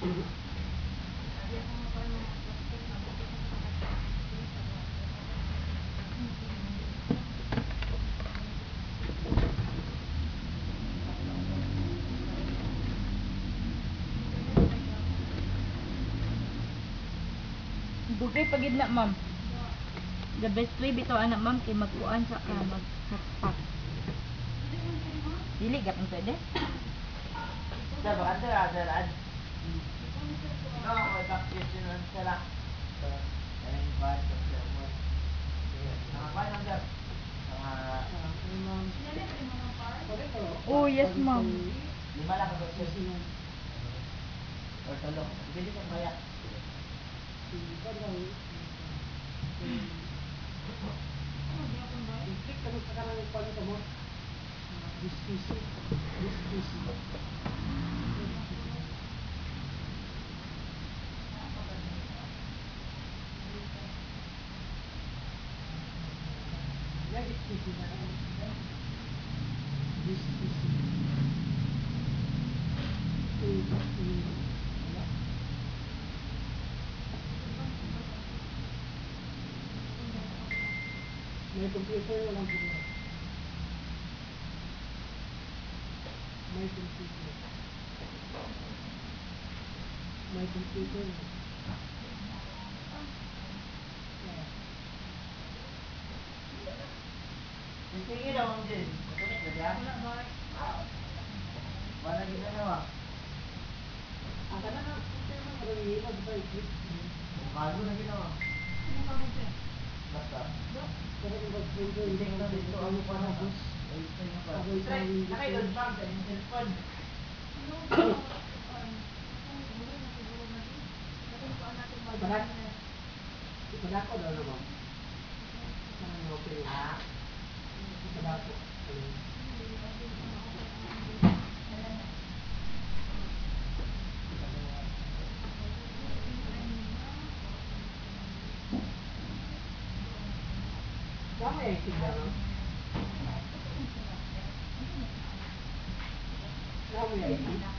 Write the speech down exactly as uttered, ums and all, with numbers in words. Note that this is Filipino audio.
Dugay pagid na, ma'am. The best way bito anak, ma'am, kay magkuan sa ka mag-hot. Dili gapon pwede. Sa ba ada ada ad. No, ko baptism lang sila. Ay bad sa mo. Nakapay lang dyan. Oh, yes, ma'am. Lima lang ako sa sino. Or talo. Pwede kang kaya. Istik ka sa kanang pagkita mo. Discuss. Discuss. May computer walang video. May computer. May computer. Sige daw ang din. Kunik ba diya? Wala gina nawa. Ang kana na computer mo marami mo sa click. Bago na ginawa. Basta. Pero kung mag-printer, hindi ko na dito ang panabos. Naka-i-on bang sa yung cellphone. Ipadako daw naman. Ano okay? Ah. Ipadako. Dami ay tignan. Dami ay tignan.